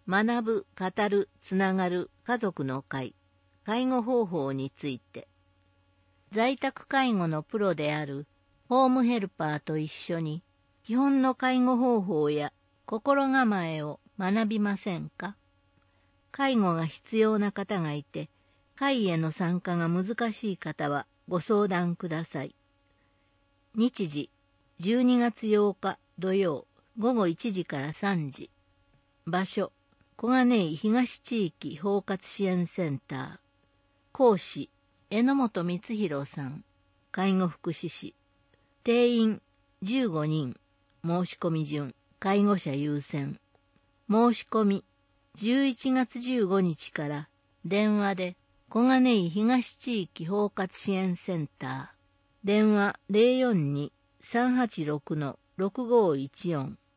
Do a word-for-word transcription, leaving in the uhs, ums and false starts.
学ぶ、語る、つながる家族の会、介護方法について、在宅介護のプロであるホームヘルパーと一緒に基本の介護方法や心構えを学びませんか？介護が必要な方がいて、会への参加が難しい方はご相談ください。日時、じゅうにがつようか土曜午後いちじからさんじ。場所、小金井東地域包括支援センター。講師、榎本光弘さん、介護福祉士。定員じゅうごにん。申し込み順、介護者優先。申し込み、じゅういちがつじゅうごにちから電話で小金井東地域包括支援センター。電話 ゼロよんに さんはちろく ろくごいちよん